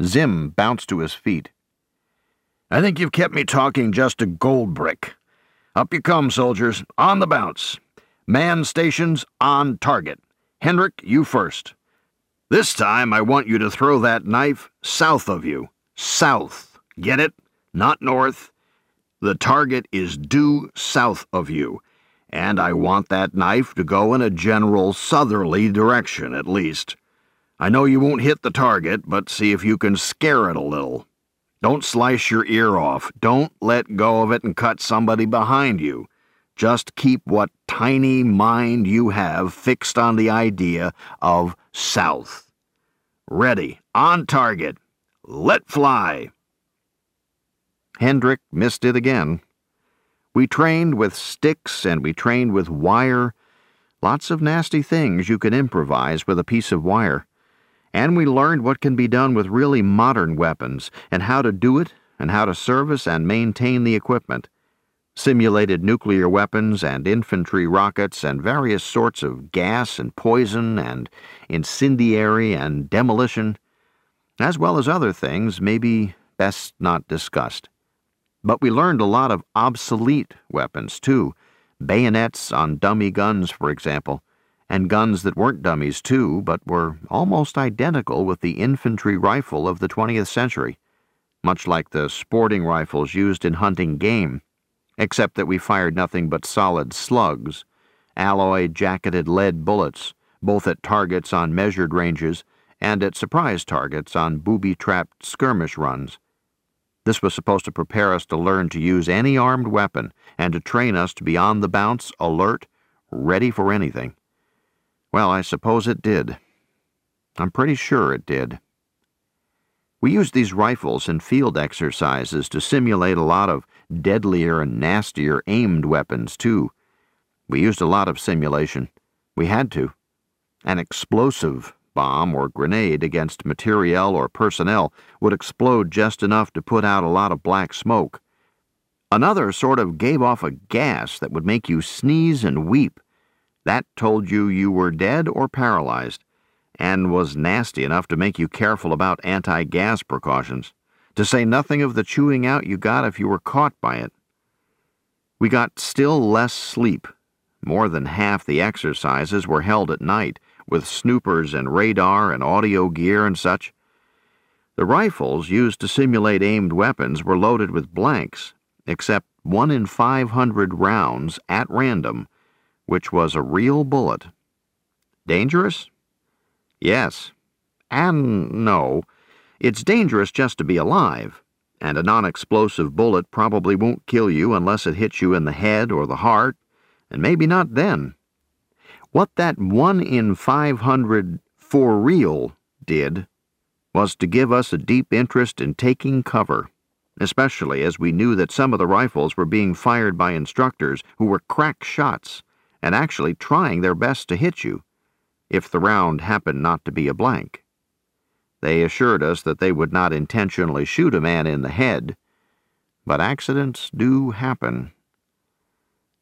Zim bounced to his feet. "I think you've kept me talking just to Goldbrick. Up you come, soldiers. On the bounce. Man stations on target. Hendrik, you first. This time I want you to throw that knife south of you. South. Get it? Not north. The target is due south of you, and I want that knife to go in a general southerly direction, at least. I know you won't hit the target, but see if you can scare it a little. Don't slice your ear off. Don't let go of it and cut somebody behind you. Just keep what tiny mind you have fixed on the idea of south. Ready. On target. Let fly." Hendrik missed it again. We trained with sticks and we trained with wire. Lots of nasty things you can improvise with a piece of wire. And we learned what can be done with really modern weapons, and how to do it, and how to service and maintain the equipment. Simulated nuclear weapons and infantry rockets and various sorts of gas and poison and incendiary and demolition, as well as other things maybe best not discussed. But we learned a lot of obsolete weapons, too. Bayonets on dummy guns, for example, and guns that weren't dummies, too, but were almost identical with the infantry rifle of the 20th century, much like the sporting rifles used in hunting game, except that we fired nothing but solid slugs, alloy-jacketed lead bullets, both at targets on measured ranges and at surprise targets on booby-trapped skirmish runs. This was supposed to prepare us to learn to use any armed weapon and to train us to be on the bounce, alert, ready for anything. Well, I suppose it did. I'm pretty sure it did. We used these rifles in field exercises to simulate a lot of deadlier and nastier aimed weapons, too. We used a lot of simulation. We had to. An explosive bomb or grenade against materiel or personnel would explode just enough to put out a lot of black smoke. Another sort of gave off a gas that would make you sneeze and weep. That told you you were dead or paralyzed, and was nasty enough to make you careful about anti-gas precautions, to say nothing of the chewing out you got if you were caught by it. We got still less sleep. More than half the exercises were held at night, with snoopers and radar and audio gear and such. The rifles used to simulate aimed weapons were loaded with blanks, except 1 in 500 rounds at random, which was a real bullet. Dangerous? Yes. And no. It's dangerous just to be alive, and a non-explosive bullet probably won't kill you unless it hits you in the head or the heart, and maybe not then. What that 1 in 500 for real did was to give us a deep interest in taking cover, especially as we knew that some of the rifles were being fired by instructors who were crack shots and actually trying their best to hit you, if the round happened not to be a blank. They assured us that they would not intentionally shoot a man in the head, but accidents do happen.